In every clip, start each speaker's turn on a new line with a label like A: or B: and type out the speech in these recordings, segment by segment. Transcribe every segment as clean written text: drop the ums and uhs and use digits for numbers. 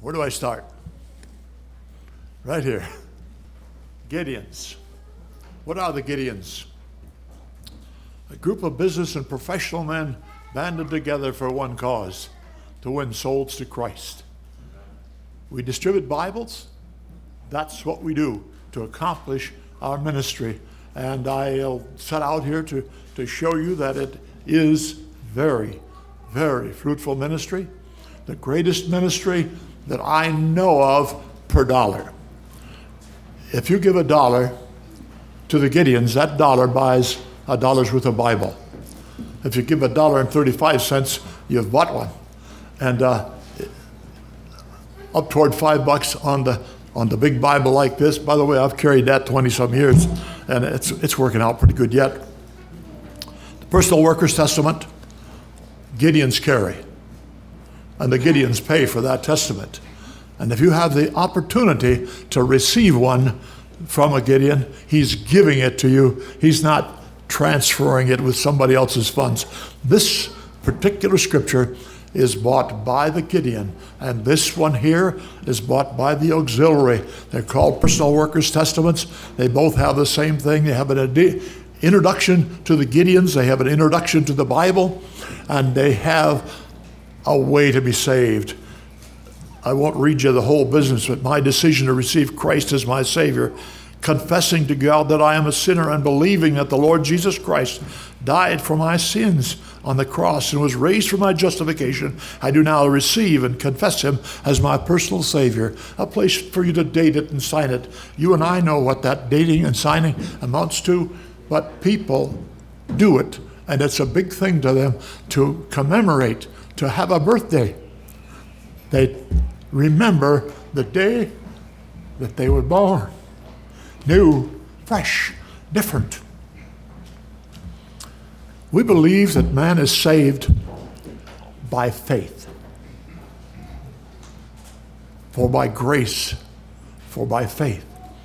A: Where do I start? Right here. Gideons. What are the Gideons? A group of business and professional men banded together for one cause, to win souls to Christ. We distribute Bibles. That's what we do to accomplish our ministry. And I'll set out here to show you that it is very, very fruitful ministry. The greatest ministry that I know of per dollar. If you give $1 to the Gideons, that dollar buys $1's worth of Bible. If you give $1.35, you've bought one. And up toward $5 on the big Bible like this. By the way, I've carried that 20-some years, and it's working out pretty good yet. The Personal Workers Testament, Gideons carry. And the Gideons pay for that testament. And if you have the opportunity to receive one from a Gideon, he's giving it to you. He's not transferring it with somebody else's funds. This particular scripture is bought by the Gideon, and this one here is bought by the auxiliary. They're called Personal Workers Testaments. They both have the same thing. They have an introduction to the Gideons. They have an introduction to the Bible, and they have a way to be saved. I won't read you the whole business, but my decision to receive Christ as my Savior, confessing to God that I am a sinner and believing that the Lord Jesus Christ died for my sins on the cross and was raised for my justification, I do now receive and confess him as my personal Savior. A place for you to date it and sign it. You and I know what that dating and signing amounts to, but people do it, and it's a big thing to them to commemorate, to have a birthday. They remember the day that they were born. New, fresh, different. We believe that man is saved by faith. For by grace, for by faith.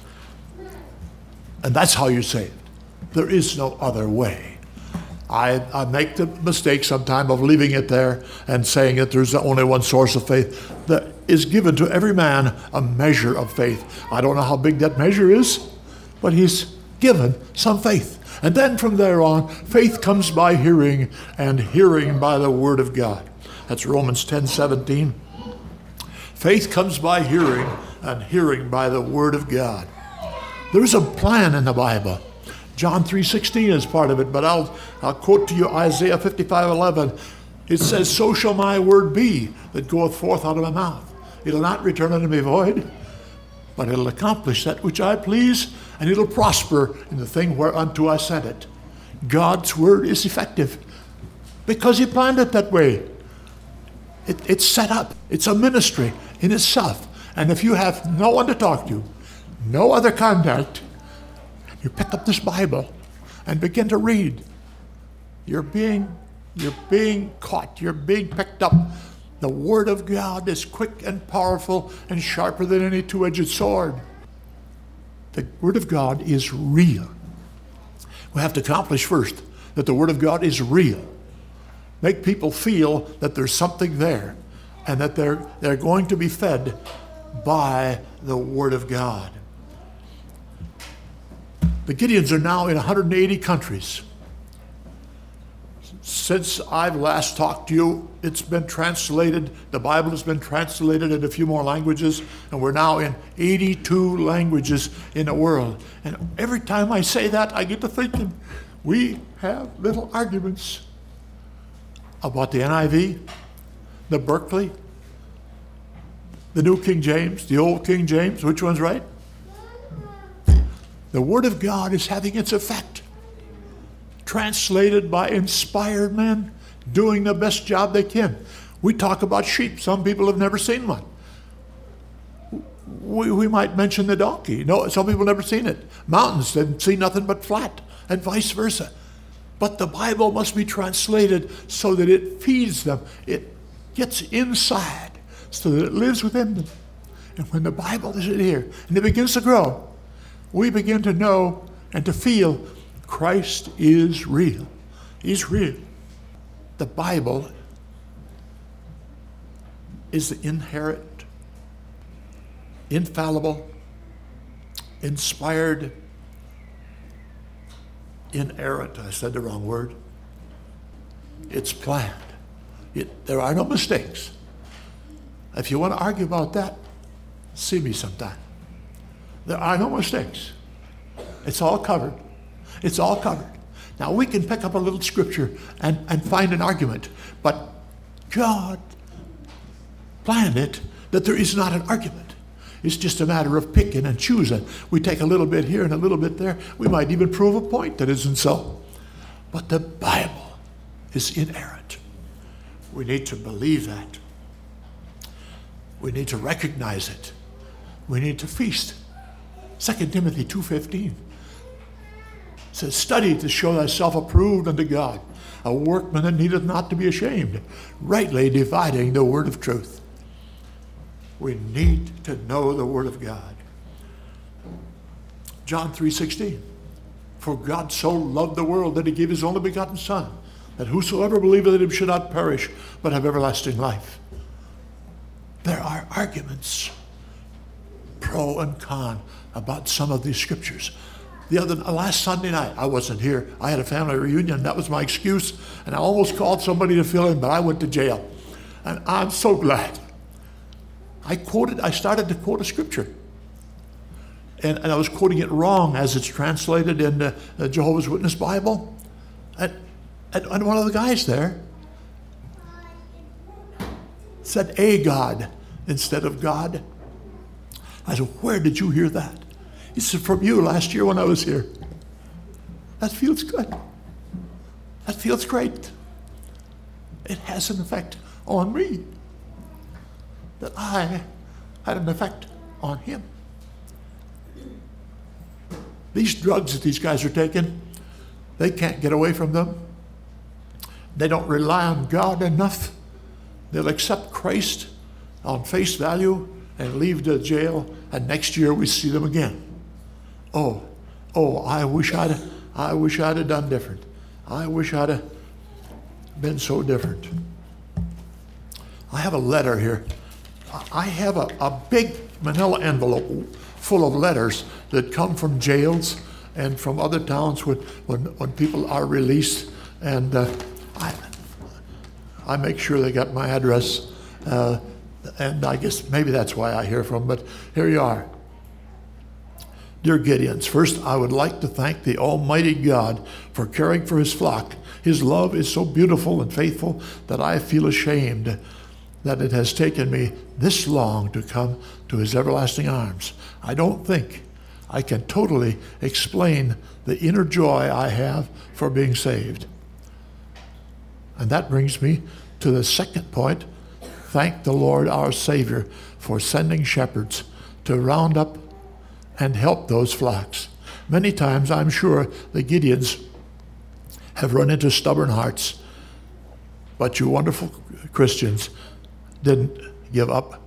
A: And that's how you're saved. There is no other way. I make the mistake sometime of leaving it there and saying that there's only one source of faith. That is given to every man a measure of faith. I don't know how big that measure is, but he's given some faith. And then from there on, faith comes by hearing, and hearing by the word of God. That's Romans 10:17. Faith comes by hearing, and hearing by the word of God. There's a plan in the Bible. John 3:16 is part of it, but I'll quote to you Isaiah 55:11. It says, "So shall my word be that goeth forth out of my mouth. It'll not return unto me void, but it'll accomplish that which I please, and it'll prosper in the thing whereunto I sent it." God's word is effective because he planned it that way. It's set up. It's a ministry in itself. And if you have no one to talk to, no other contact, you pick up this Bible and begin to read. You're being caught. You're being picked up. The Word of God is quick and powerful and sharper than any two-edged sword. The Word of God is real. We have to accomplish first that the Word of God is real. Make people feel that there's something there and that they're going to be fed by the Word of God. The Gideons are now in 180 countries. Since I've last talked to you, it's been translated. The Bible has been translated in a few more languages, and we're now in 82 languages in the world. And every time I say that, I get to thinking, we have little arguments about the NIV, the Berkeley, the New King James, the Old King James. Which one's right? The Word of God is having its effect. Translated by inspired men doing the best job they can. We talk about sheep. Some people have never seen one. We might mention the donkey. No, some people have never seen it. Mountains, they've seen nothing but flat, and vice versa. But the Bible must be translated so that it feeds them. It gets inside so that it lives within them. And when the Bible is in here and it begins to grow, we begin to know and to feel Christ is real. He's real. The Bible is the inerrant infallible, inspired, inerrant. I said the wrong word. It's planned. There are no mistakes. If you want to argue about that, see me sometime. There are no mistakes. It's all covered. It's all covered. Now we can pick up a little scripture and find an argument, but God planned it that there is not an argument. It's just a matter of picking and choosing. We take a little bit here and a little bit there. We might even prove a point that isn't so. But the Bible is inerrant. We need to believe that. We need to recognize it. We need to feast. 2 Timothy 2:15 says, study to show thyself approved unto God, a workman that needeth not to be ashamed, rightly dividing the word of truth. We need to know the word of God. John 3:16, for God so loved the world that he gave his only begotten Son, that whosoever believeth in him should not perish, but have everlasting life. There are arguments, pro and con, about some of these scriptures. Last Sunday night, I wasn't here. I had a family reunion. That was my excuse. And I almost called somebody to fill in, but I went to jail. And I'm so glad. I started to quote a scripture. And I was quoting it wrong as it's translated in the Jehovah's Witness Bible. And one of the guys there said, a God, instead of God. I said, where did you hear that? He said, from you last year when I was here. That feels good. That feels great. It has an effect on me. That I had an effect on him. These drugs that these guys are taking, they can't get away from them. They don't rely on God enough. They'll accept Christ on face value and leave the jail, and next year we see them again. I wish I'd have done different. I wish I'd have been so different. I have a letter here. I have a big manila envelope full of letters that come from jails and from other towns when people are released, and I make sure they got my address, and I guess maybe that's why I hear from them, but here you are. Dear Gideons, first I would like to thank the Almighty God for caring for his flock. His love is so beautiful and faithful that I feel ashamed that it has taken me this long to come to his everlasting arms. I don't think I can totally explain the inner joy I have for being saved. And that brings me to the second point. Thank the Lord our Savior for sending shepherds to round up and help those flocks. Many times I'm sure the Gideons have run into stubborn hearts, but you wonderful Christians didn't give up.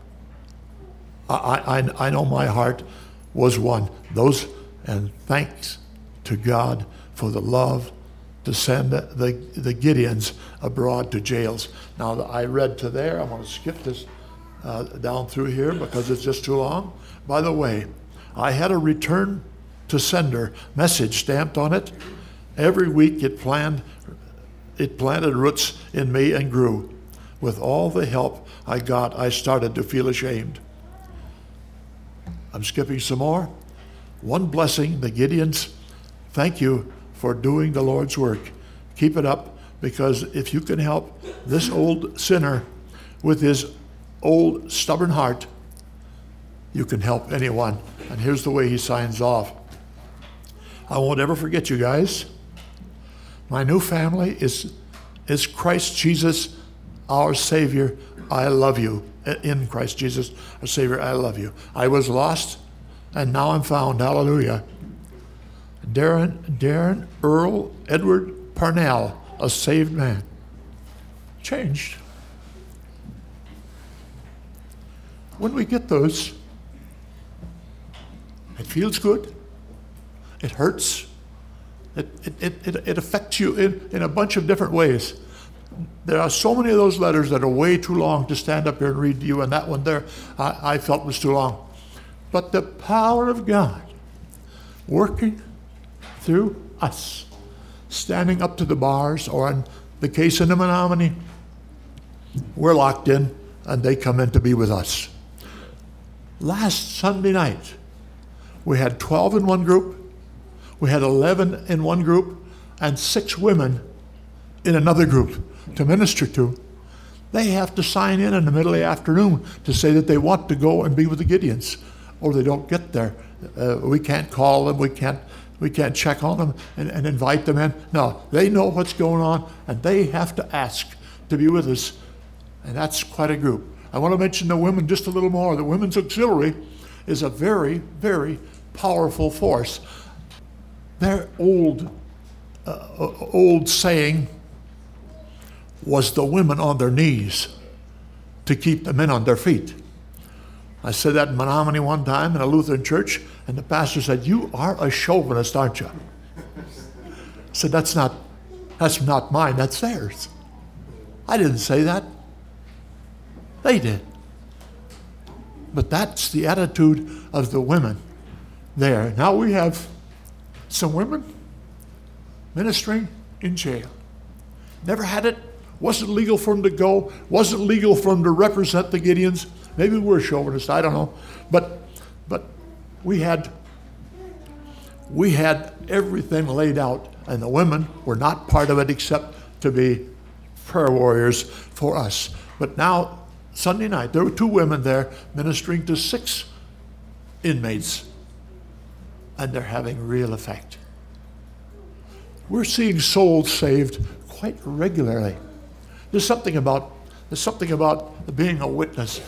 A: I know my heart was one. And thanks to God for the love to send the Gideons abroad to jails. Now I read to there. I'm going to skip this down through here because it's just too long. By the way, I had a return to sender message stamped on it. Every week it planted roots in me and grew. With all the help I got, I started to feel ashamed. I'm skipping some more. One blessing, the Gideons, thank you for doing the Lord's work. Keep it up, because if you can help this old sinner with his old stubborn heart, you can help anyone. And here's the way he signs off. I won't ever forget you guys. My new family is Christ Jesus, our Savior. I love you. In Christ Jesus, our Savior, I love you. I was lost, and now I'm found. Hallelujah. Darren Earl Edward Parnell, a saved man. Changed. When we get those, it feels good. It hurts. It affects you in a bunch of different ways. There are so many of those letters that are way too long to stand up here and read to you, and that one there I felt was too long. but the power of God working through us, standing up to the bars, or in the case in the Menominee, we're locked in and they come in to be with us. Last Sunday night, we had 12 in one group, we had 11 in one group, and 6 women in another group to minister to. They have to sign in the middle of the afternoon to say that they want to go and be with the Gideons, or they don't get there. We can't call them, we can't check on them and invite them in. No, they know what's going on, and they have to ask to be with us, and that's quite a group. I want to mention the women just a little more. The Women's Auxiliary is a very, very powerful force. Their old saying was the women on their knees to keep the men on their feet. I said that in Menominee one time in a Lutheran church, and the pastor said, "You are a chauvinist, aren't you?" I said, that's not mine, that's theirs. I didn't say that. They did. But that's the attitude of the women there. Now we have some women ministering in jail. Never had it. Wasn't legal for them to go. Wasn't legal for them to represent the Gideons. Maybe we're chauvinists, I don't know. But we had everything laid out, and the women were not part of it except to be prayer warriors for us. But now, Sunday night, there were 2 women there ministering to 6 inmates, and they're having real effect. We're seeing souls saved quite regularly. There's something about being a witness.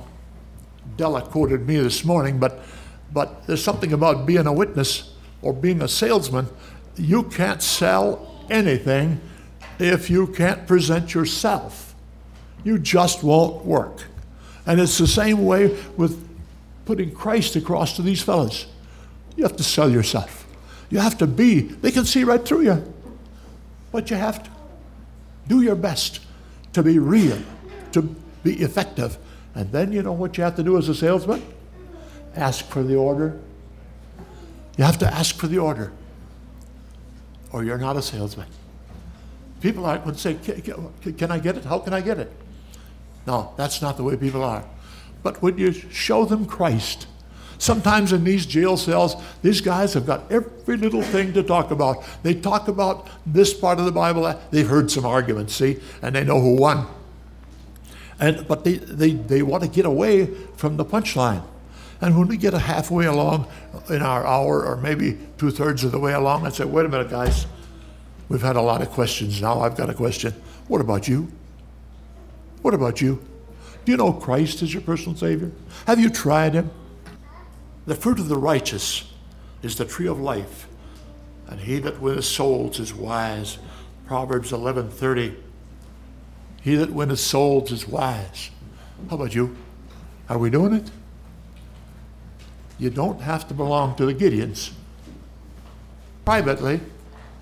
A: Della quoted me this morning, but there's something about being a witness or being a salesman. You can't sell anything if you can't present yourself. You just won't work. And it's the same way with putting Christ across to these fellas. You have to sell yourself. You have to be. They can see right through you. But you have to do your best to be real, to be effective. And then you know what you have to do as a salesman? Ask for the order. You have to ask for the order, or you're not a salesman. People would say, can I get it? How can I get it? No, that's not the way people are. But when you show them Christ, sometimes in these jail cells, these guys have got every little thing to talk about. They talk about this part of the Bible. They've heard some arguments, see, and they know who won. But they want to get away from the punchline. And when we get halfway along in our hour, or maybe 2/3 of the way along, I say, wait a minute, guys. We've had a lot of questions. Now I've got a question. What about you? What about you? Do you know Christ as your personal Savior? Have you tried Him? The fruit of the righteous is the tree of life, and he that winneth souls is wise. Proverbs 11:30. He that winneth souls is wise. How about you? Are we doing it? You don't have to belong to the Gideons. Privately,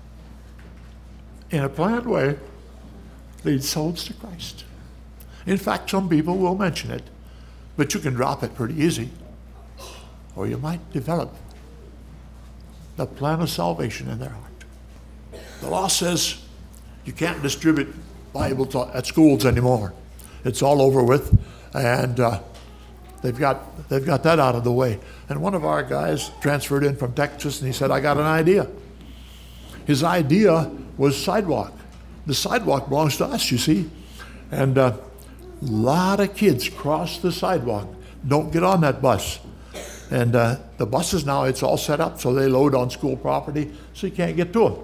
A: in a planned way, lead souls to Christ. In fact, some people will mention it, but you can drop it pretty easy. Or you might develop the plan of salvation in their heart. The law says you can't distribute Bibles at schools anymore. It's all over with, and they've got that out of the way. And one of our guys transferred in from Texas, and he said, I got an idea. His idea was sidewalk. The sidewalk belongs to us, you see. And a lot of kids cross the sidewalk, don't get on that bus. And the buses now, it's all set up so they load on school property, so you can't get to them.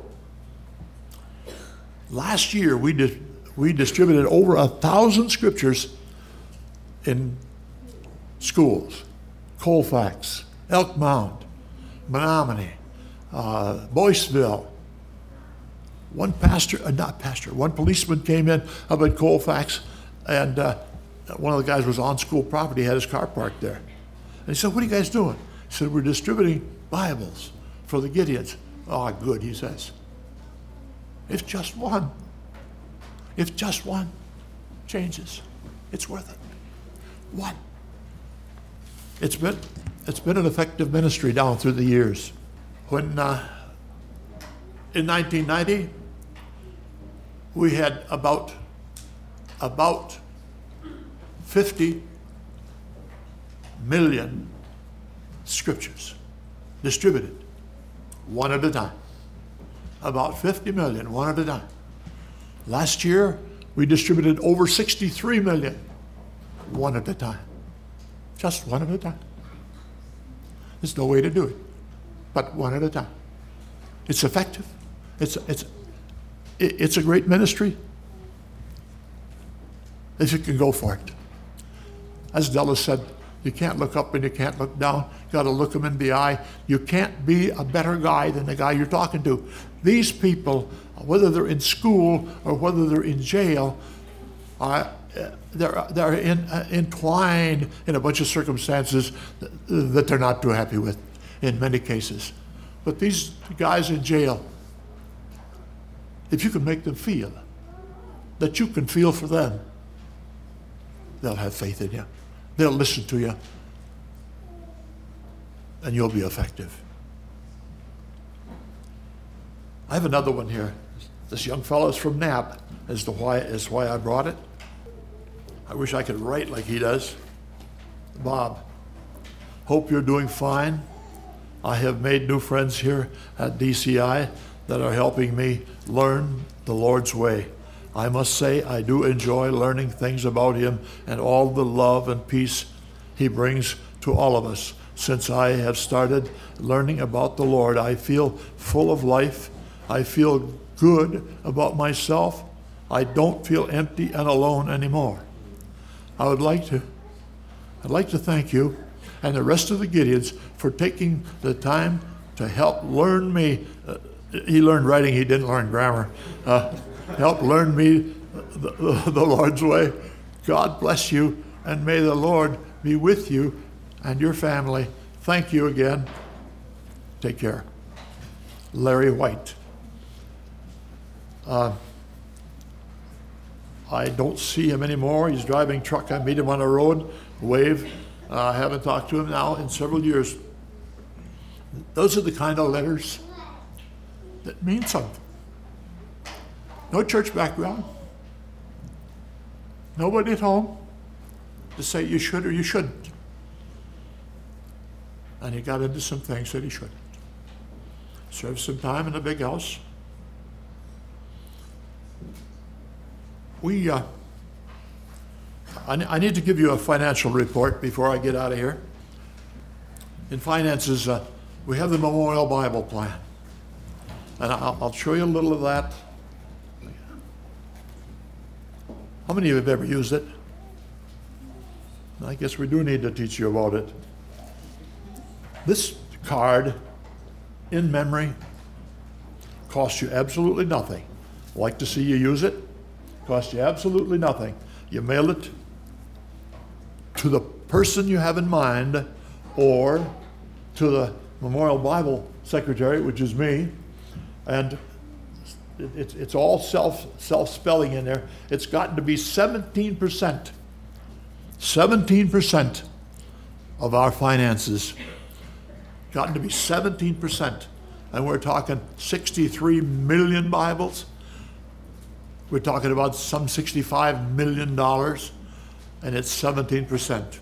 A: Last year, we distributed over 1,000 scriptures in schools. Colfax, Elk Mound, Menominee, Boyceville. One policeman came in up at Colfax, and one of the guys was on school property, had his car parked there. And he said, what are you guys doing? He said, we're distributing Bibles for the Gideons. Oh, good, he says. If just one changes, it's worth it. One. It's been It's been an effective ministry down through the years. When in 1990, we had about 50 million scriptures distributed, one at a time. About 50 million, one at a time. Last year, we distributed over 63 million, one at a time. Just one at a time. There's no way to do it, but one at a time. It's effective. It's a great ministry if you can go for it. As Della said, you can't look up and you can't look down. You got to look them in the eye. You can't be a better guy than the guy you're talking to. These people, whether they're in school or whether they're in jail, they're entwined in a bunch of circumstances that they're not too happy with in many cases. But these guys in jail, if you can make them feel that you can feel for them, they'll have faith in you. They'll listen to you, and you'll be effective. I have another one here. This young fellow is from Knapp, is why I brought it. I wish I could write like he does. Bob, hope you're doing fine. I have made new friends here at DCI that are helping me learn the Lord's way. I must say I do enjoy learning things about him and all the love and peace he brings to all of us. Since I have started learning about the Lord, I feel full of life. I feel good about myself. I don't feel empty and alone anymore. I'd like to thank you and the rest of the Gideons for taking the time to help learn me. He learned writing, he didn't learn grammar. Help learn me the Lord's way. God bless you, and may the Lord be with you and your family. Thank you again. Take care. Larry White. I don't see him anymore. He's driving truck. I meet him on the road, wave. I haven't talked to him now in several years. Those are the kind of letters that mean something. No church background. Nobody at home to say you should or you shouldn't. And he got into some things that he shouldn't. Served some time in a big house. I need to give you a financial report before I get out of here. In finances, we have the Memorial Bible Plan. And I'll show you a little of that. How many of you have ever used it? I guess we do need to teach you about it. This card, in memory, costs you absolutely nothing. Like to see you use it? Costs you absolutely nothing. You mail it to the person you have in mind or to the Memorial Bible Secretary, which is me, and it's all self-spelling in there. It's gotten to be 17%. 17% of our finances. Gotten to be 17%. And we're talking 63 million Bibles. We're talking about some $65 million, and it's 17%.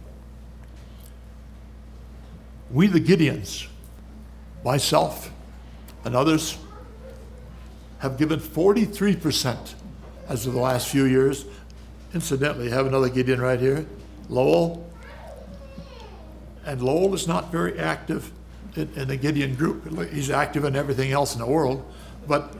A: We, the Gideons, myself and others, have given 43% as of the last few years. Incidentally, you have another Gideon right here, Lowell. And Lowell is not very active in the Gideon group. He's active in everything else in the world, but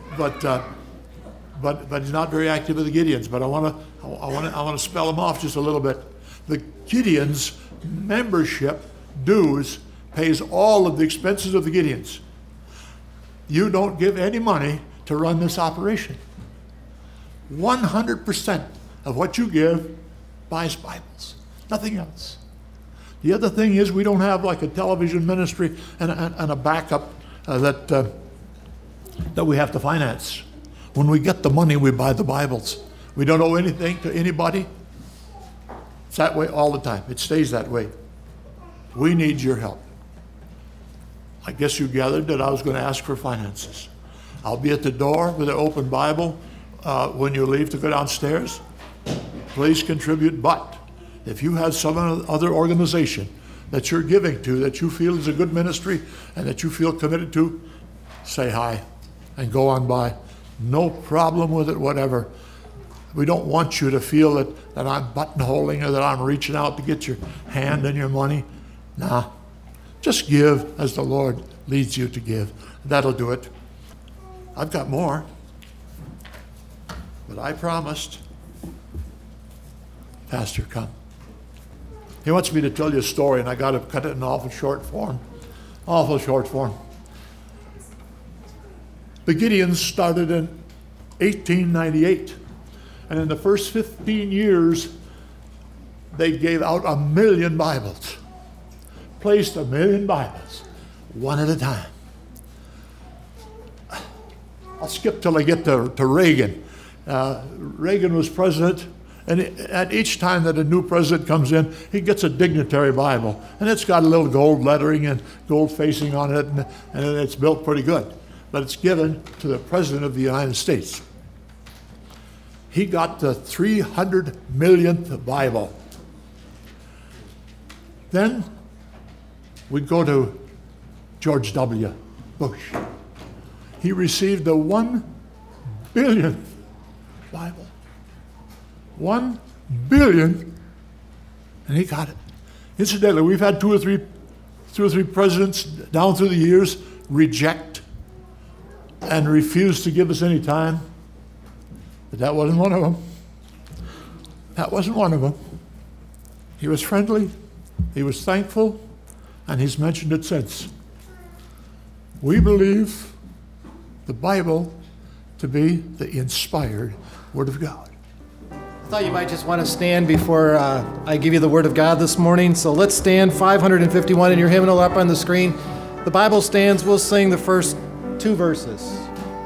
A: he's not very active with the Gideons. But I want to spell him off just a little bit. The Gideons membership dues pays all of the expenses of the Gideons. You don't give any money to run this operation. 100% of what you give buys Bibles, nothing else. The other thing is we don't have like a television ministry and a backup that we have to finance. When we get the money, we buy the Bibles. We don't owe anything to anybody. It's that way all the time. It stays that way. We need your help. I guess you gathered that I was going to ask for finances. I'll be at the door with an open Bible when you leave to go downstairs. Please contribute. But if you have some other organization that you're giving to, that you feel is a good ministry and that you feel committed to, say hi and go on by. No problem with it, whatever. We don't want you to feel that I'm buttonholing or that I'm reaching out to get your hand and your money. Nah. Just give as the Lord leads you to give. That'll do it. I've got more. But I promised. Pastor, come. He wants me to tell you a story, and I got to cut it in awful short form. Awful short form. The Gideons started in 1898. And in the first 15 years, they gave out 1 million Bibles. Placed 1 million Bibles, one at a time. I'll skip till I get to Reagan. Reagan was president, and at each time that a new president comes in, he gets a dignitary Bible. And it's got a little gold lettering and gold facing on it, and it's built pretty good. But it's given to the President of the United States. He got the 300 millionth Bible. Then we go to George W. Bush. He received the 1 billionth Bible. 1 billion, and he got it. Incidentally, we've had two or three presidents down through the years reject and refuse to give us any time. But that wasn't one of them. That wasn't one of them. He was friendly, he was thankful, and he's mentioned it since. We believe the Bible to be the inspired Word of God.
B: I thought you might just want to stand before I give you the Word of God this morning. So let's stand, 551 in your hymnal up on the screen. The Bible stands, we'll sing the first 2 verses.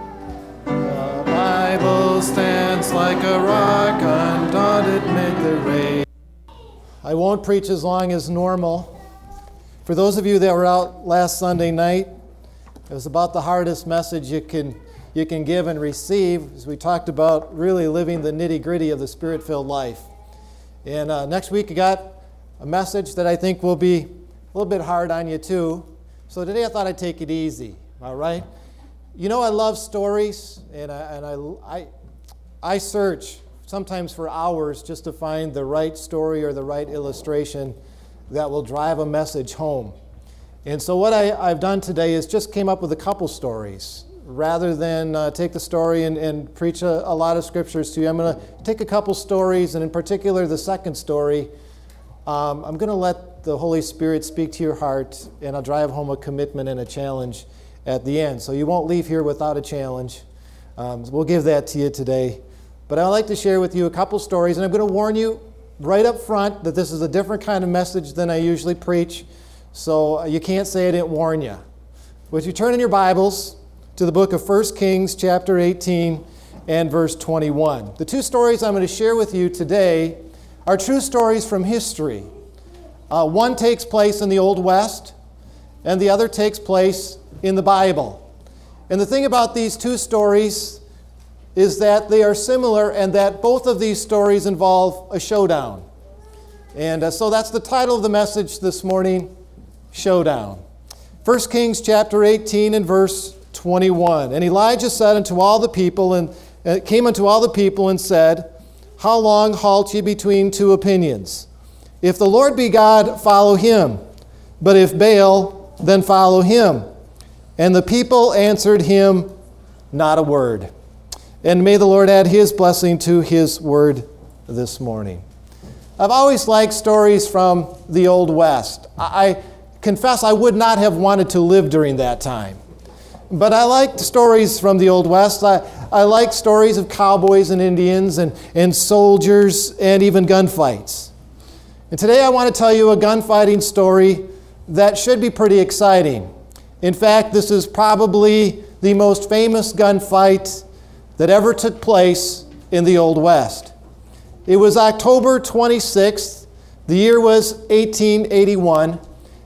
B: The Bible stands like a rock, undaunted mid the rain. I won't preach as long as normal. For those of you that were out last Sunday night, it was about the hardest message you can give and receive, as we talked about really living the nitty-gritty of the Spirit-filled life. And next week, I got a message that I think will be a little bit hard on you too. So today I thought I'd take it easy, all right? You know I love stories, and I search sometimes for hours just to find the right story or the right illustration that will drive a message home. And so what I've done today is just came up with a couple stories. Rather than take the story and preach a lot of scriptures to you, I'm going to take a couple stories, and in particular the second story, I'm going to let the Holy Spirit speak to your heart, and I'll drive home a commitment and a challenge at the end. So you won't leave here without a challenge. We'll give that to you today. But I'd like to share with you a couple stories, and I'm going to warn you right up front that this is a different kind of message than I usually preach, so you can't say I didn't warn you. But if you turn in your Bibles to the book of 1 Kings chapter 18 and verse 21. The 2 stories I'm going to share with you today are true stories from history. One takes place in the Old West, and the other takes place in the Bible. And the thing about these 2 stories is that they are similar and that both of these stories involve a showdown. And so that's the title of the message this morning, Showdown. 1 Kings chapter 18 and verse 21. And Elijah said unto all the people, and came unto all the people and said, How long halt ye between 2 opinions? If the Lord be God, follow him. But if Baal, then follow him. And the people answered him not a word. And may the Lord add his blessing to his word this morning. I've always liked stories from the Old West. I confess I would not have wanted to live during that time. But I liked stories from the Old West. I like stories of cowboys and Indians and soldiers and even gunfights. And today I want to tell you a gunfighting story that should be pretty exciting. In fact, this is probably the most famous gunfight that ever took place in the Old West. It was October 26th. The year was 1881.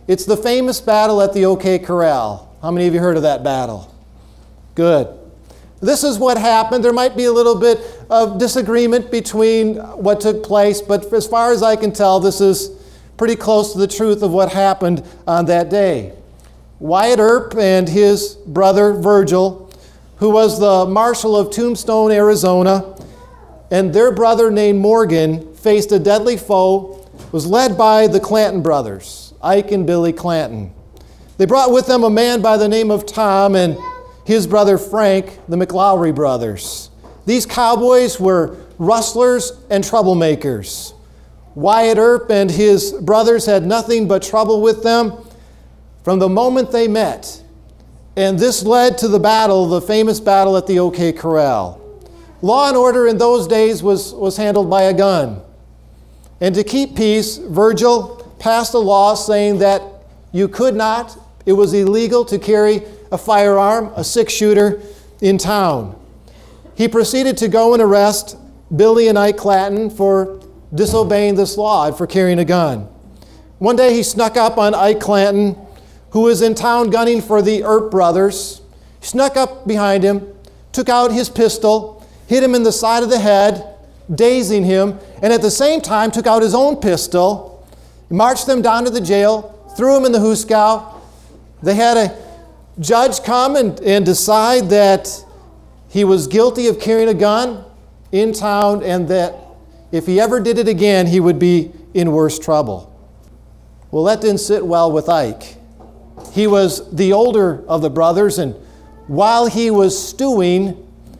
B: It's the famous battle at the OK Corral. How many of you heard of that battle? Good. This is what happened. There might be a little bit of disagreement between what took place, but as far as I can tell, this is pretty close to the truth of what happened on that day. Wyatt Earp and his brother Virgil, who was the marshal of Tombstone, Arizona, and their brother named Morgan faced a deadly foe, was led by the Clanton brothers, Ike and Billy Clanton. They brought with them a man by the name of Tom and his brother Frank, the McLowry brothers. These cowboys were rustlers and troublemakers. Wyatt Earp and his brothers had nothing but trouble with them from the moment they met. And this led to the battle, the famous battle at the OK Corral. Law and order in those days was handled by a gun. And to keep peace, Virgil passed a law saying that you could not, it was illegal to carry a firearm, a six-shooter, in town. He proceeded to go and arrest Billy and Ike Clanton for disobeying this law and for carrying a gun. One day he snuck up on Ike Clanton, who was in town gunning for the Earp brothers. He snuck up behind him, took out his pistol, hit him in the side of the head, dazing him, and at the same time took out his own pistol, marched them down to the jail, threw him in the hoosegow. They had a judge come and decide that he was guilty of carrying a gun in town and that if he ever did it again, he would be in worse trouble. Well, that didn't sit well with Ike. He was the older of the brothers, and while he was stewing,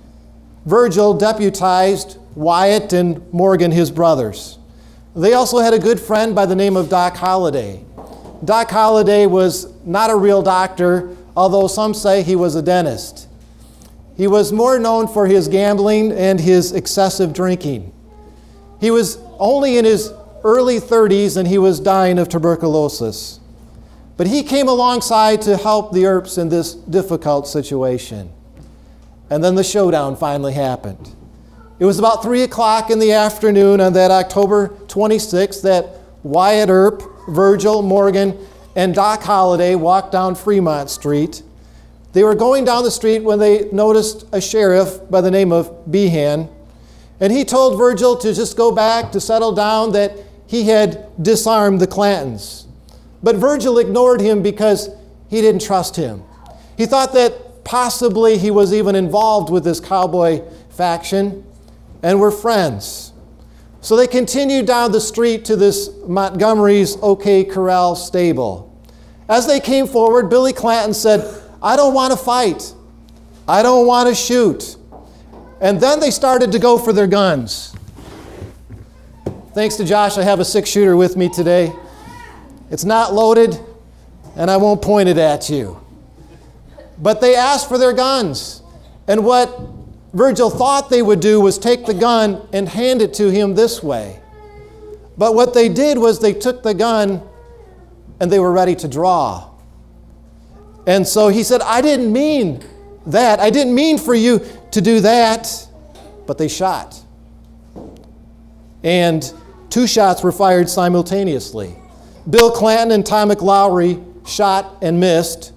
B: Virgil deputized Wyatt and Morgan, his brothers. They also had a good friend by the name of Doc Holliday. Doc Holliday was not a real doctor, although some say he was a dentist. He was more known for his gambling and his excessive drinking. He was only in his early 30s and he was dying of tuberculosis. But he came alongside to help the Earps in this difficult situation. And then the showdown finally happened. It was about 3 o'clock in the afternoon on that October 26th that Wyatt Earp, Virgil, Morgan, and Doc Holliday walked down Fremont Street. They were going down the street when they noticed a sheriff by the name of Behan. And he told Virgil to just go back, to settle down, that he had disarmed the Clantons. But Virgil ignored him because he didn't trust him. He thought that possibly he was even involved with this cowboy faction and were friends. So they continued down the street to this Montgomery's OK Corral stable. As they came forward, Billy Clanton said, "I don't want to fight. I don't want to shoot." And then they started to go for their guns. Thanks to Josh, I have a six-shooter with me today. It's not loaded, and I won't point it at you. But they asked for their guns. And what Virgil thought they would do was take the gun and hand it to him this way. But what they did was they took the gun and they were ready to draw. And so he said, "I didn't mean that. I didn't mean for you to do that." But they shot. And 2 shots were fired simultaneously. Bill Clanton and Tom McLowry shot and missed.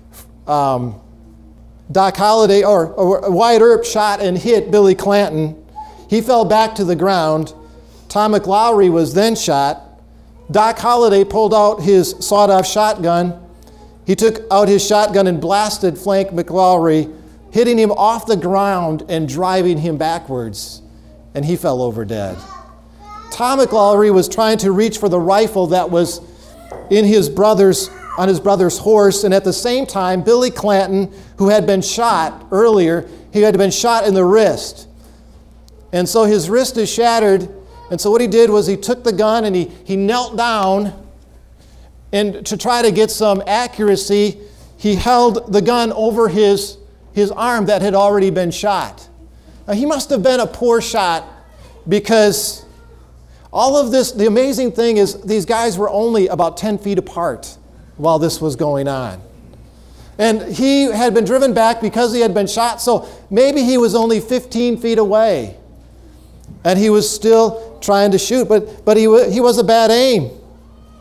B: Doc Holliday, or Wyatt Earp, shot and hit Billy Clanton. He fell back to the ground. Tom McLowry was then shot. Doc Holliday pulled out his sawed-off shotgun. He took out his shotgun and blasted Frank McLowry, hitting him off the ground and driving him backwards, and he fell over dead. Tom McLowry was trying to reach for the rifle that was on his brother's horse, and at the same time, Billy Clanton, who had been shot earlier, he had been shot in the wrist. And so his wrist is shattered, and so what he did was he took the gun and he knelt down, and to try to get some accuracy, he held the gun over his arm that had already been shot. Now, he must have been a poor shot, because all of this, the amazing thing is these guys were only about 10 feet apart while this was going on. And he had been driven back because he had been shot, so maybe he was only 15 feet away. And he was still trying to shoot, but he was a bad aim.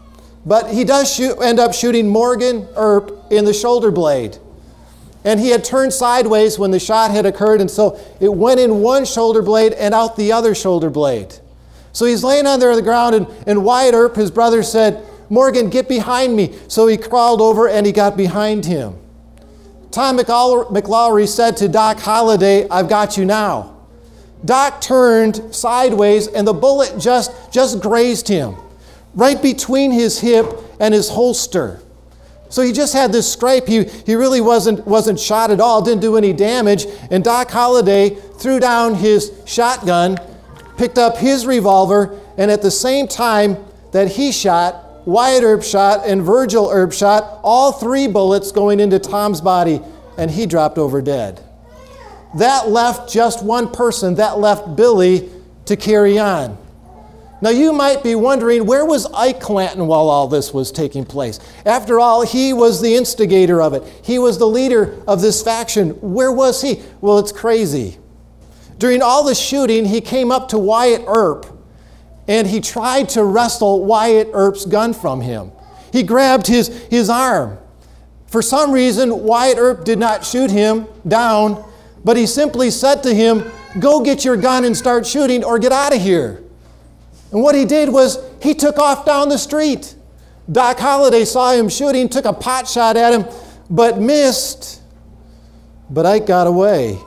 B: But he does end up shooting Morgan Earp in the shoulder blade. And he had turned sideways when the shot had occurred, and so it went in one shoulder blade and out the other shoulder blade. So he's laying on there on the ground, and Wyatt Earp, his brother, said, "Morgan, get behind me." So he crawled over and he got behind him. Tom McLaury said to Doc Holliday, "I've got you now." Doc turned sideways and the bullet just grazed him, right between his hip and his holster. So he just had this scrape. He really wasn't shot at all, didn't do any damage. And Doc Holliday threw down his shotgun, picked up his revolver, and at the same time that he shot, Wyatt Earp shot and Virgil Earp shot, all 3 bullets going into Tom's body, and he dropped over dead. That left just one person. That left Billy to carry on. Now you might be wondering, where was Ike Clanton while all this was taking place? After all, he was the instigator of it. He was the leader of this faction. Where was he? Well, it's crazy. During all the shooting, he came up to Wyatt Earp and he tried to wrestle Wyatt Earp's gun from him. He grabbed his arm. For some reason, Wyatt Earp did not shoot him down, but he simply said to him, "Go get your gun and start shooting or get out of here." And what he did was he took off down the street. Doc Holliday saw him shooting, took a pot shot at him, but missed. But Ike got away.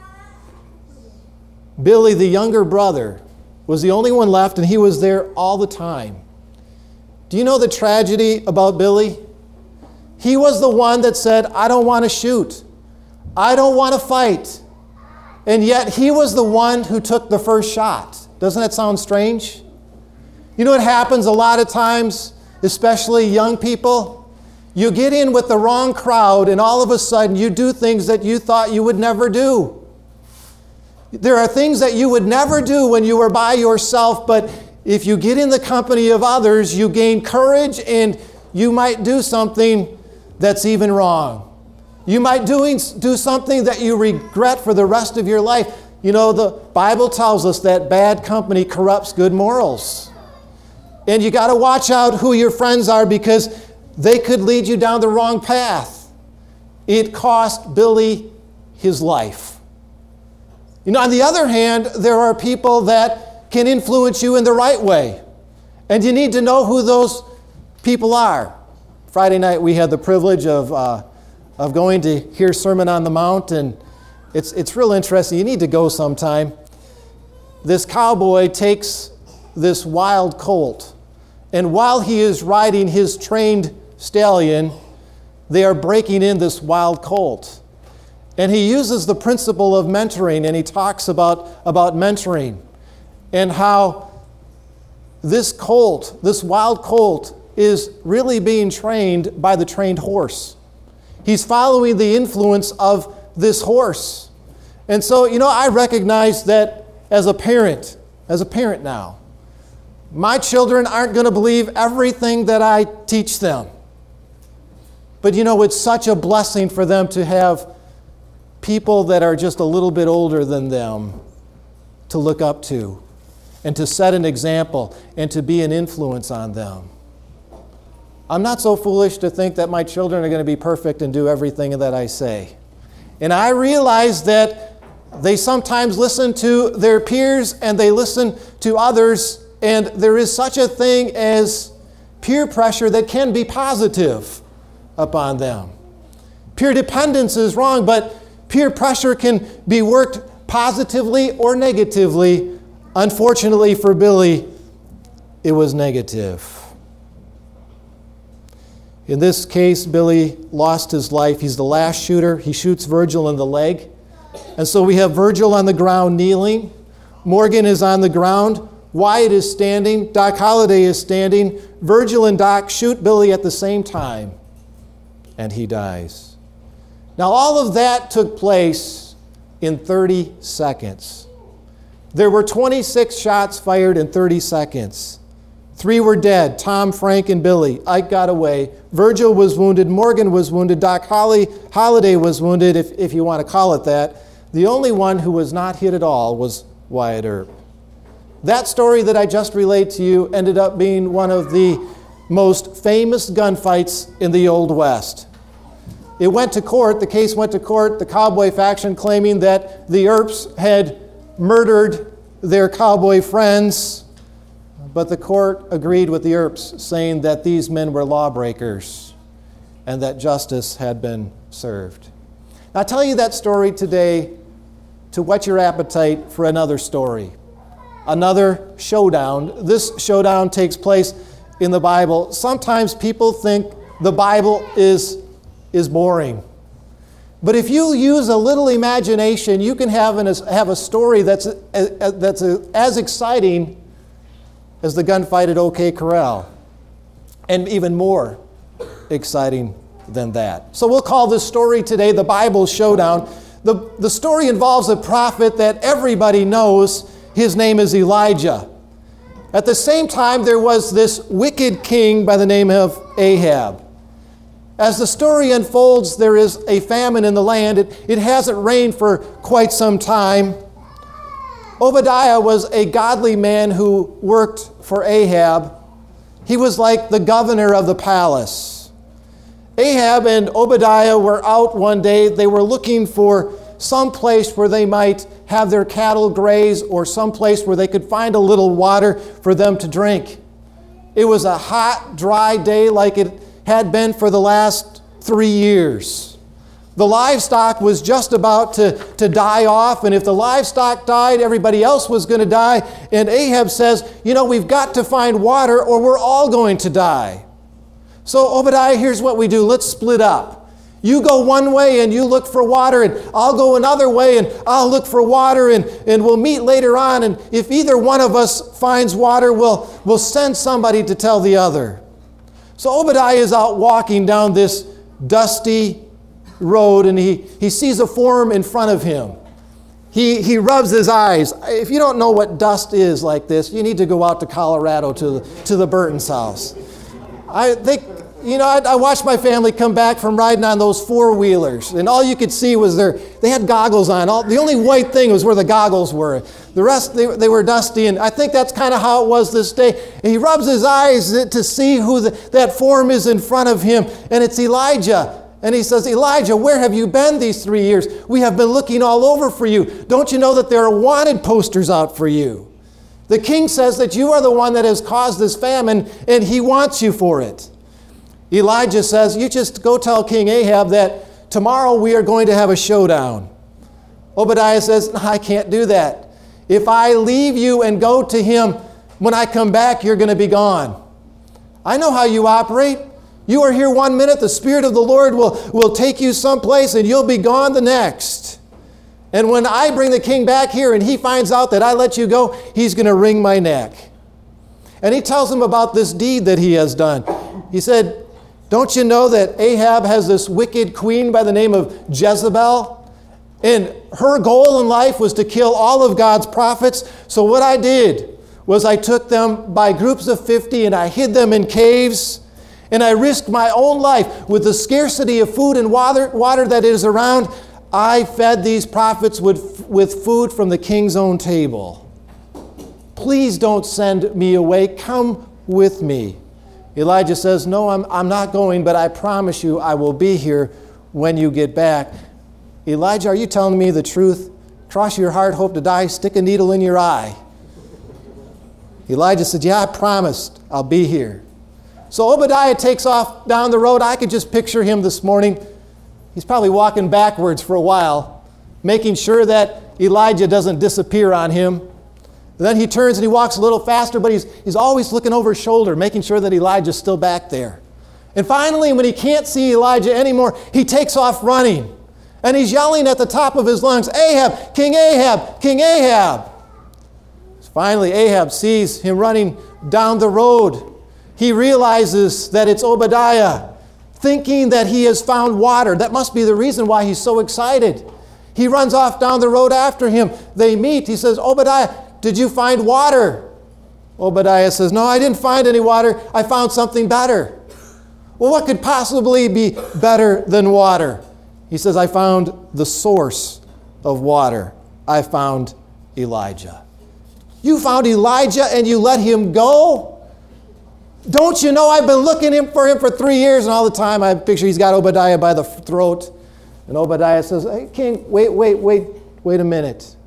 B: Billy, the younger brother, was the only one left, and he was there all the time. Do you know the tragedy about Billy? He was the one that said, "I don't want to shoot. I don't want to fight." And yet he was the one who took the first shot. Doesn't that sound strange? You know what happens a lot of times, especially young people? You get in with the wrong crowd and all of a sudden you do things that you thought you would never do. There are things that you would never do when you were by yourself, but if you get in the company of others, you gain courage and you might do something that's even wrong. You might do something that you regret for the rest of your life. You know, the Bible tells us that bad company corrupts good morals. And you got to watch out who your friends are because they could lead you down the wrong path. It cost Billy his life. You know, on the other hand, there are people that can influence you in the right way. And you need to know who those people are. Friday night we had the privilege of going to hear Sermon on the Mount, and it's real interesting. You need to go sometime. This cowboy takes this wild colt, and while he is riding his trained stallion, they are breaking in this wild colt. And he uses the principle of mentoring, and he talks about mentoring and how this colt, this wild colt, is really being trained by the trained horse. He's following the influence of this horse. And so, you know, I recognize that as a parent now, my children aren't going to believe everything that I teach them. But you know, it's such a blessing for them to have people that are just a little bit older than them to look up to and to set an example and to be an influence on them. I'm not so foolish to think that my children are going to be perfect and do everything that I say. And I realize that they sometimes listen to their peers and they listen to others, and there is such a thing as peer pressure that can be positive upon them. Peer dependence is wrong, but peer pressure can be worked positively or negatively. Unfortunately for Billy, it was negative. In this case, Billy lost his life. He's the last shooter. He shoots Virgil in the leg. And so we have Virgil on the ground kneeling. Morgan is on the ground. Wyatt is standing. Doc Holliday is standing. Virgil and Doc shoot Billy at the same time, and he dies. Now, all of that took place in 30 seconds. There were 26 shots fired in 30 seconds. 3 were dead, Tom, Frank, and Billy. Ike got away. Virgil was wounded. Morgan was wounded. Doc Holliday was wounded, if you want to call it that. The only one who was not hit at all was Wyatt Earp. That story that I just relayed to you ended up being one of the most famous gunfights in the Old West. It went to court, the case went to court, the cowboy faction claiming that the Earps had murdered their cowboy friends, but the court agreed with the Earps, saying that these men were lawbreakers and that justice had been served. Now, I tell you that story today to whet your appetite for another story, another showdown. This showdown takes place in the Bible. Sometimes people think the Bible is boring. But if you use a little imagination, you can have a story that's as exciting as the gunfight at OK Corral, and even more exciting than that. So we'll call this story today the Bible Showdown. The story involves a prophet that everybody knows. His name is Elijah. At the same time, there was this wicked king by the name of Ahab. As the story unfolds, there is a famine in the land. It hasn't rained for quite some time. Obadiah was a godly man who worked for Ahab. He was like the governor of the palace. Ahab and Obadiah were out one day. They were looking for some place where they might have their cattle graze, or some place where they could find a little water for them to drink. It was a hot, dry day like it had been for the last 3 years. The livestock was just about to die off, and if the livestock died, everybody else was going to die. And Ahab says, we've got to find water or we're all going to die. So Obadiah, here's what we do. Let's split up. You go one way and you look for water, and I'll go another way and I'll look for water, and we'll meet later on. And if either one of us finds water, we'll send somebody to tell the other. So Obadiah is out walking down this dusty road, and he sees a form in front of him. He rubs his eyes. If you don't know what dust is like this, you need to go out to Colorado to the Burton's house. I watched my family come back from riding on those four-wheelers, and all you could see was they had goggles on. The only white thing was where the goggles were. The rest, they were dusty, and I think that's kind of how it was this day. And he rubs his eyes to see who that form is in front of him, and it's Elijah. And he says, Elijah, where have you been these 3 years? We have been looking all over for you. Don't you know that there are wanted posters out for you? The king says that you are the one that has caused this famine, and he wants you for it. Elijah says, you just go tell King Ahab that tomorrow we are going to have a showdown. Obadiah says, no, I can't do that. If I leave you and go to him, when I come back, you're going to be gone. I know how you operate. You are here 1 minute, the Spirit of the Lord will take you someplace, and you'll be gone the next. And when I bring the king back here and he finds out that I let you go, he's going to wring my neck. And he tells him about this deed that he has done. He said, don't you know that Ahab has this wicked queen by the name of Jezebel? And her goal in life was to kill all of God's prophets. So what I did was I took them by groups of 50 and I hid them in caves. And I risked my own life with the scarcity of food and water that is around. I fed these prophets with food from the king's own table. Please don't send me away. Come with me. Elijah says, no, I'm not going, but I promise you I will be here when you get back. Elijah, are you telling me the truth? Cross your heart, hope to die, stick a needle in your eye. Elijah said, yeah, I promised I'll be here. So Obadiah takes off down the road. I could just picture him this morning. He's probably walking backwards for a while, making sure that Elijah doesn't disappear on him. Then he turns and he walks a little faster, but he's always looking over his shoulder, making sure that Elijah's still back there. And finally, when he can't see Elijah anymore, he takes off running. And he's yelling at the top of his lungs, Ahab, King Ahab, King Ahab. Finally, Ahab sees him running down the road. He realizes that it's Obadiah, thinking that he has found water. That must be the reason why he's so excited. He runs off down the road after him. They meet. He says, Obadiah, did you find water? Obadiah says, no, I didn't find any water. I found something better. Well, what could possibly be better than water? He says, I found the source of water. I found Elijah. You found Elijah and you let him go? Don't you know I've been looking for him for 3 years, and all the time I picture he's got Obadiah by the throat. And Obadiah says, hey, king, wait a minute.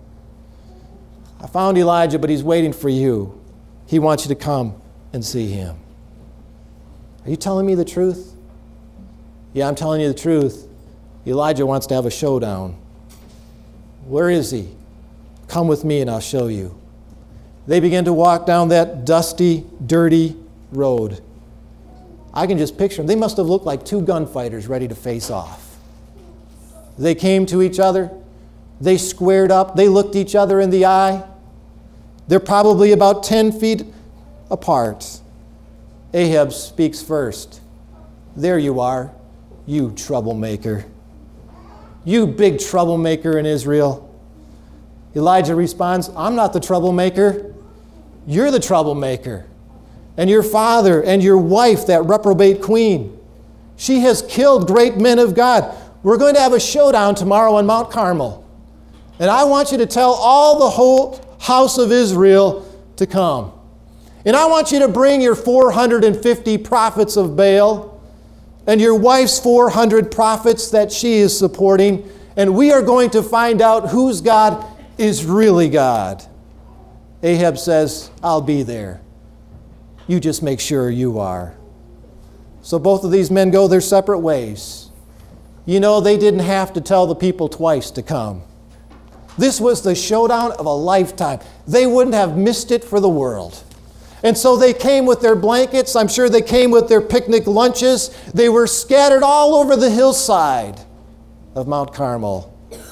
B: I found Elijah, but he's waiting for you. He wants you to come and see him. Are you telling me the truth? Yeah, I'm telling you the truth. Elijah wants to have a showdown. Where is he? Come with me and I'll show you. They begin to walk down that dusty, dirty road. I can just picture them. They must have looked like two gunfighters ready to face off. They came to each other. They squared up. They looked each other in the eye. They're probably about 10 feet apart. Ahab speaks first. There you are, you troublemaker. You big troublemaker in Israel. Elijah responds, I'm not the troublemaker. You're the troublemaker. And your father and your wife, that reprobate queen, she has killed great men of God. We're going to have a showdown tomorrow on Mount Carmel. And I want you to tell all the whole house of Israel to come. And I want you to bring your 450 prophets of Baal and your wife's 400 prophets that she is supporting. And we are going to find out whose God is really God. Ahab says, I'll be there. You just make sure you are. So both of these men go their separate ways. You know, they didn't have to tell the people twice to come. This was the showdown of a lifetime. They wouldn't have missed it for the world. And so they came with their blankets. I'm sure they came with their picnic lunches. They were scattered all over the hillside of Mount Carmel.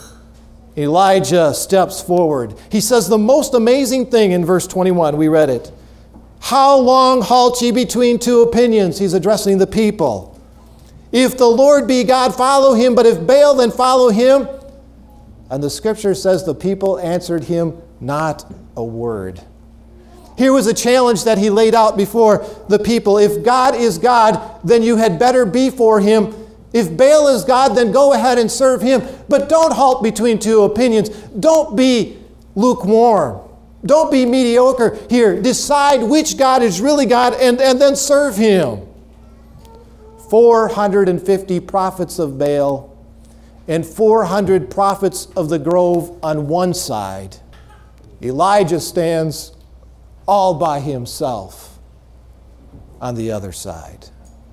B: Elijah steps forward. He says the most amazing thing in verse 21. We read it. How long halt ye between two opinions? He's addressing the people. If the Lord be God, follow him. But if Baal, then follow him. And the scripture says the people answered him not a word. Here was a challenge that he laid out before the people. If God is God, then you had better be for him. If Baal is God, then go ahead and serve him. But don't halt between two opinions. Don't be lukewarm. Don't be mediocre here. Decide which God is really God and then serve him. 450 prophets of Baal and 400 prophets of the grove on one side. Elijah stands all by himself on the other side.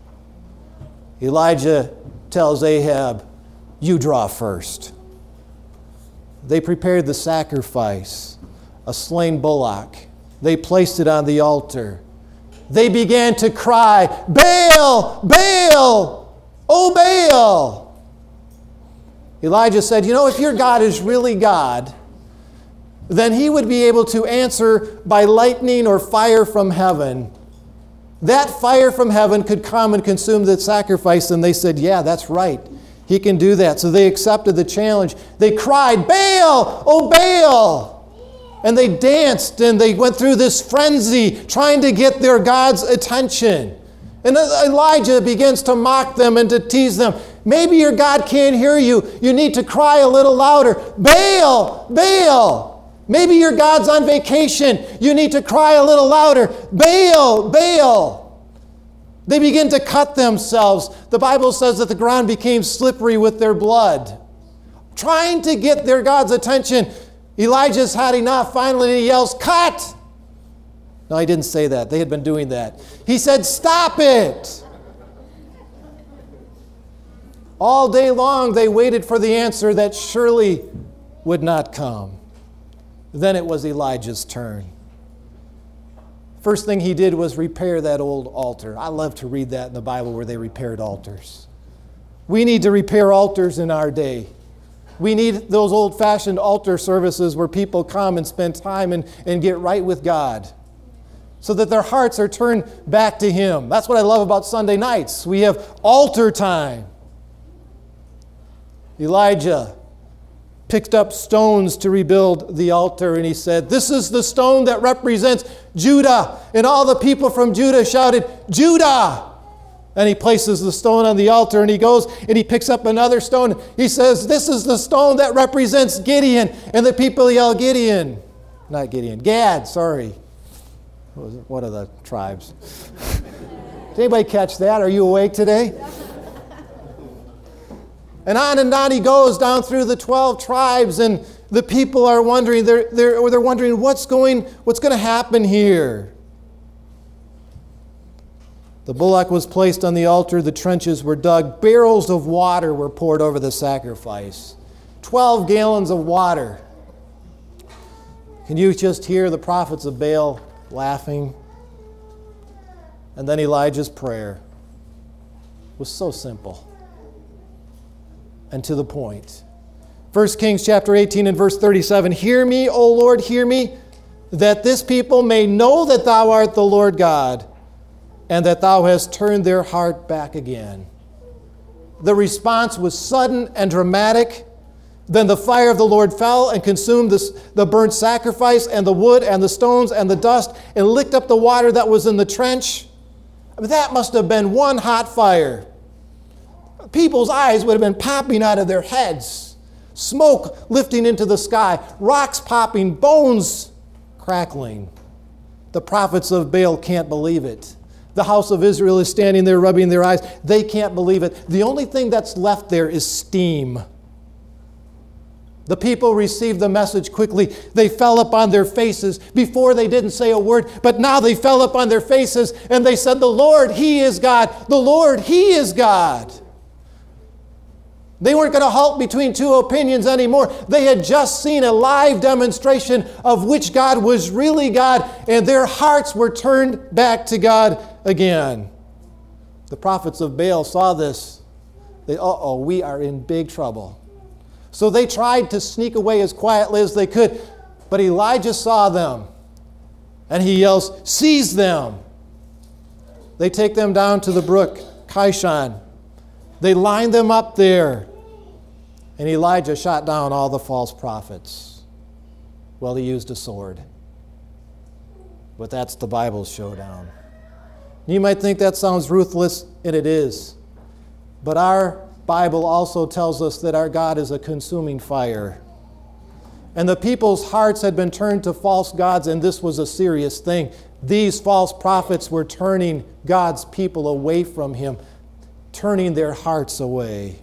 B: Elijah tells Ahab, you draw first. They prepared the sacrifice, a slain bullock. They placed it on the altar. They began to cry, Baal, Baal, oh Baal. Elijah said, you know, if your God is really God, then he would be able to answer by lightning or fire from heaven. That fire from heaven could come and consume the sacrifice. And they said, yeah, that's right. He can do that. So they accepted the challenge. They cried, Baal, oh Baal. And they danced and they went through this frenzy trying to get their God's attention. And Elijah begins to mock them and to tease them. Maybe your God can't hear you. You need to cry a little louder. Baal, Baal. Maybe your God's on vacation. You need to cry a little louder. Baal, Baal. They begin to cut themselves. The Bible says that the ground became slippery with their blood. Trying to get their God's attention. Elijah's had enough. Finally he yells, cut! No, he didn't say that. They had been doing that. He said, stop it! All day long they waited for the answer that surely would not come. Then it was Elijah's turn. First thing he did was repair that old altar. I love to read that in the Bible where they repaired altars. We need to repair altars in our day. We need those old-fashioned altar services where people come and spend time and get right with God so that their hearts are turned back to him. That's what I love about Sunday nights. We have altar time. Elijah picked up stones to rebuild the altar, and he said, this is the stone that represents Judah. And all the people from Judah shouted, Judah! And he places the stone on the altar, and he goes and he picks up another stone. He says, this is the stone that represents Gideon. And the people yell, Gideon. Not Gideon, Gad, sorry. What are the tribes? Did anybody catch that? Are you awake today? And on he goes down through the 12 tribes, and the people are wondering, they're wondering what's going to happen here. The bullock was placed on the altar, the trenches were dug, barrels of water were poured over the sacrifice. 12 gallons of water. Can you just hear the prophets of Baal laughing? And then Elijah's prayer was so simple and to the point. 1 Kings chapter 18 and verse 37, "Hear me, O Lord, hear me, that this people may know that thou art the Lord God, and that thou hast turned their heart back again." The response was sudden and dramatic. Then the fire of the Lord fell and consumed the burnt sacrifice and the wood and the stones and the dust and licked up the water that was in the trench. I mean, that must have been one hot fire. People's eyes would have been popping out of their heads. Smoke lifting into the sky, rocks popping, bones crackling. The prophets of Baal can't believe it. The house of Israel is standing there rubbing their eyes. They can't believe it. The only thing that's left there is steam. The people received the message quickly. They fell upon their faces. Before they didn't say a word, but now they fell upon their faces and they said, "The Lord, He is God. The Lord, He is God." They weren't going to halt between two opinions anymore. They had just seen a live demonstration of which God was really God, and their hearts were turned back to God again. The prophets of Baal saw this. We are in big trouble. So they tried to sneak away as quietly as they could, but Elijah saw them, and he yells, "Seize them!" They take them down to the brook, Kishon. They line them up there, and Elijah shot down all the false prophets. Well, he used a sword, but that's the Bible's showdown. You might think that sounds ruthless, and it is, but our Bible also tells us that our God is a consuming fire. And the people's hearts had been turned to false gods, and this was a serious thing. These false prophets were turning God's people away from Him, turning their hearts away.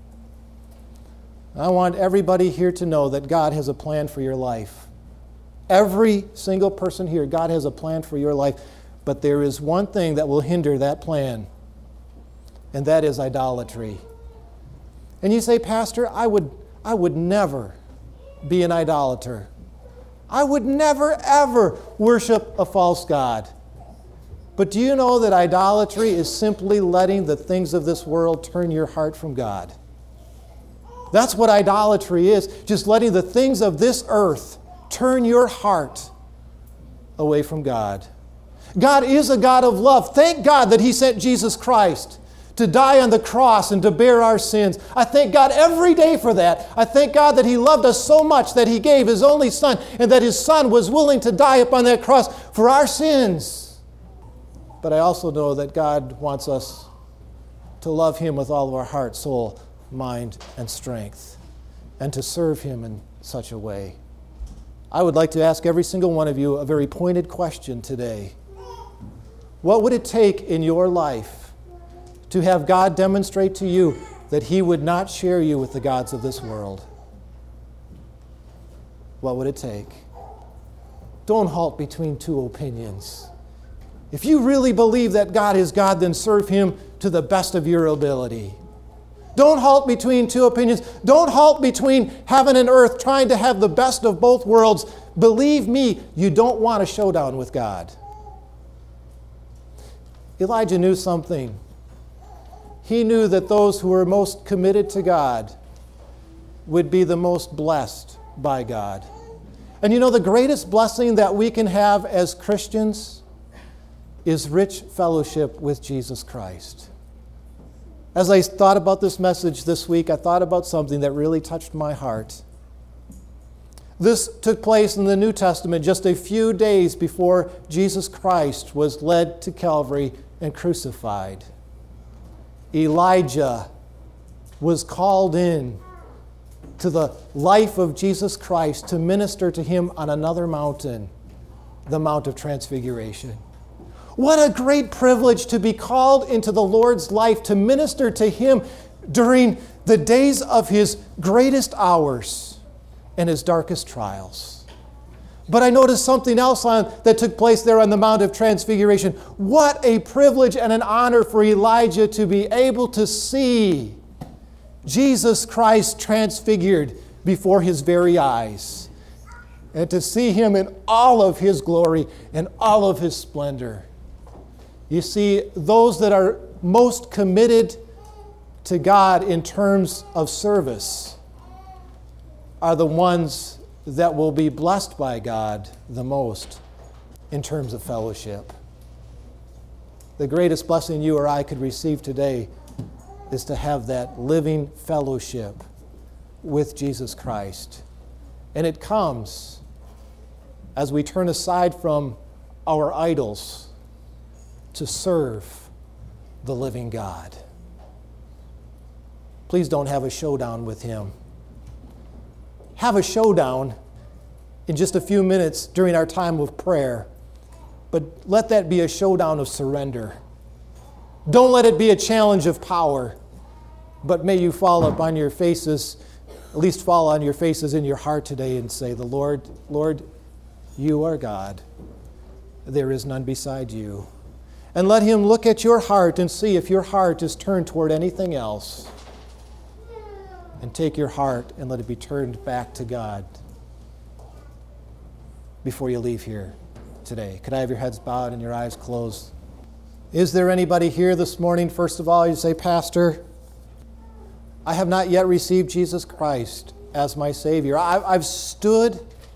B: I want everybody here to know that God has a plan for your life. Every single person here, God has a plan for your life. But there is one thing that will hinder that plan, and that is idolatry. And you say, "Pastor, I would never be an idolater. I would never, ever worship a false god." But do you know that idolatry is simply letting the things of this world turn your heart from God? That's what idolatry is, just letting the things of this earth turn your heart away from God. God is a God of love. Thank God that He sent Jesus Christ to die on the cross and to bear our sins. I thank God every day for that. I thank God that He loved us so much that He gave His only Son, and that His Son was willing to die upon that cross for our sins. But I also know that God wants us to love Him with all of our heart, soul, mind, and strength, and to serve Him in such a way. I would like to ask every single one of you a very pointed question today. What would it take in your life to have God demonstrate to you that He would not share you with the gods of this world? What would it take? Don't halt between two opinions. If you really believe that God is God, then serve Him to the best of your ability. Don't halt between two opinions. Don't halt between heaven and earth, trying to have the best of both worlds. Believe me, you don't want a showdown with God. Elijah knew something. He knew that those who were most committed to God would be the most blessed by God. And you know, the greatest blessing that we can have as Christians is rich fellowship with Jesus Christ. As I thought about this message this week, I thought about something that really touched my heart. This took place in the New Testament just a few days before Jesus Christ was led to Calvary and crucified. Elijah was called in to the life of Jesus Christ to minister to Him on another mountain, the Mount of Transfiguration. What a great privilege to be called into the Lord's life, to minister to Him during the days of His greatest hours and His darkest trials. But I noticed something else that took place there on the Mount of Transfiguration. What a privilege and an honor for Elijah to be able to see Jesus Christ transfigured before his very eyes, and to see Him in all of His glory and all of His splendor. You see, those that are most committed to God in terms of service are the ones that will be blessed by God the most in terms of fellowship. The greatest blessing you or I could receive today is to have that living fellowship with Jesus Christ. And it comes as we turn aside from our idols to serve the living God. Please don't have a showdown with Him. Have a showdown in just a few minutes during our time of prayer, but let that be a showdown of surrender. Don't let it be a challenge of power, but may you fall upon your faces, at least fall on your faces in your heart today and say, "The Lord, you are God. There is none beside you." And let Him look at your heart and see if your heart is turned toward anything else. And take your heart and let it be turned back to God before you leave here today. Could I have your heads bowed and your eyes closed? Is there anybody here this morning, first of all, you say, "Pastor, I have not yet received Jesus Christ as my Savior. I've stood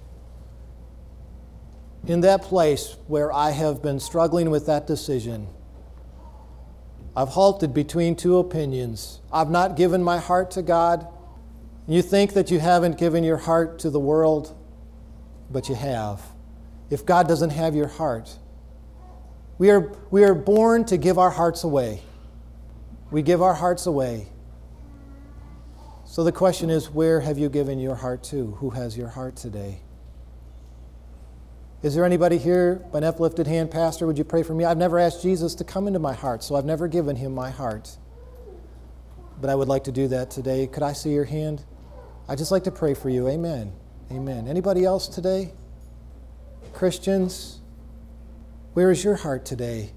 B: in that place where I have been struggling with that decision. I've halted between two opinions. I've not given my heart to God." You think that you haven't given your heart to the world, but you have. If God doesn't have your heart, we are born to give our hearts away. We give our hearts away. So the question is, where have you given your heart to? Who has your heart today? Is there anybody here by an uplifted hand? "Pastor, would you pray for me? I've never asked Jesus to come into my heart, so I've never given Him my heart. But I would like to do that today." Could I see your hand? I'd just like to pray for you. Amen. Amen. Anybody else today? Christians, where is your heart today?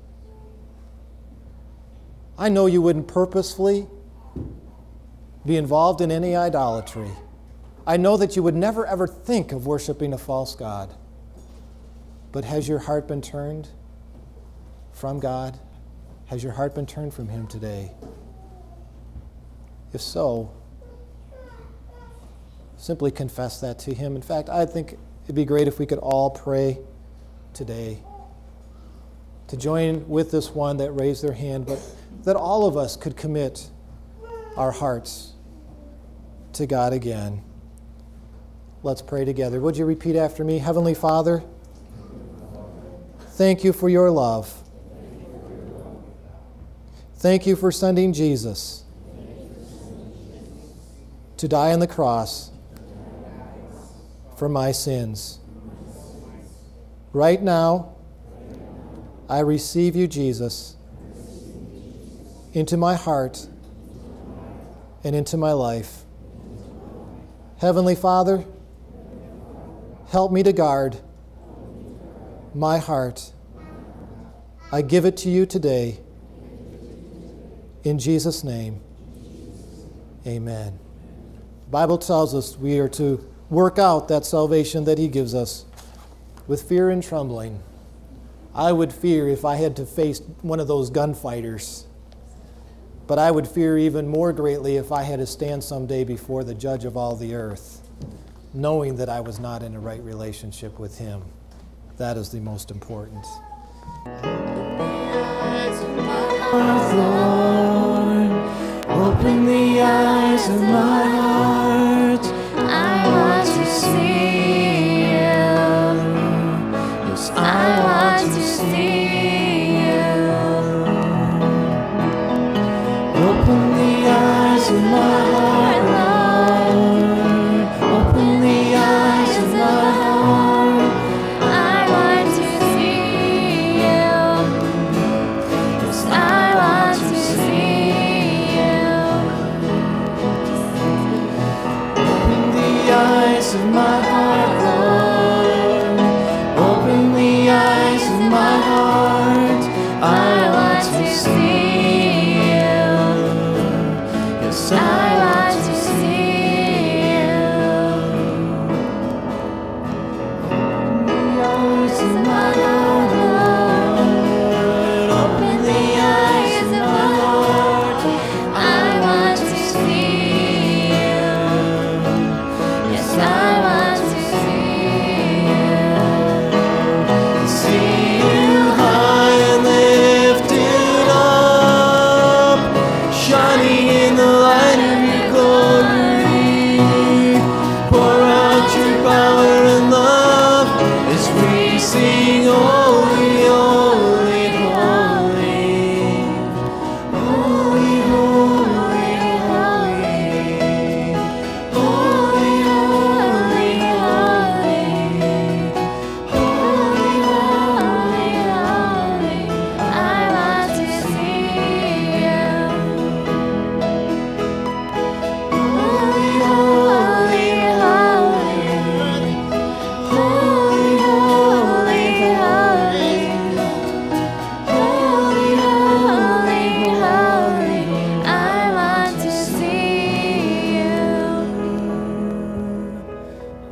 B: I know you wouldn't purposefully be involved in any idolatry. I know that you would never ever think of worshiping a false god. But has your heart been turned from God? Has your heart been turned from Him today? If so, simply confess that to Him. In fact, I think it'd be great if we could all pray today to join with this one that raised their hand, but that all of us could commit our hearts to God again. Let's pray together. Would you repeat after me? Heavenly Father, thank you for your love. Thank you for sending Jesus to die on the cross for my sins. Right now, I receive you, Jesus, into my heart and into my life. Heavenly Father, help me to guard my heart. I give it to you today. In Jesus' name, amen. The Bible tells us we are to work out that salvation that He gives us with fear and trembling. I would fear if I had to face one of those gunfighters, but I would fear even more greatly if I had to stand someday before the judge of all the earth, knowing that I was not in a right relationship with Him. That is the most important.
C: Lord, open the eyes of my heart. I want to see you. Yes, I want to see you. Open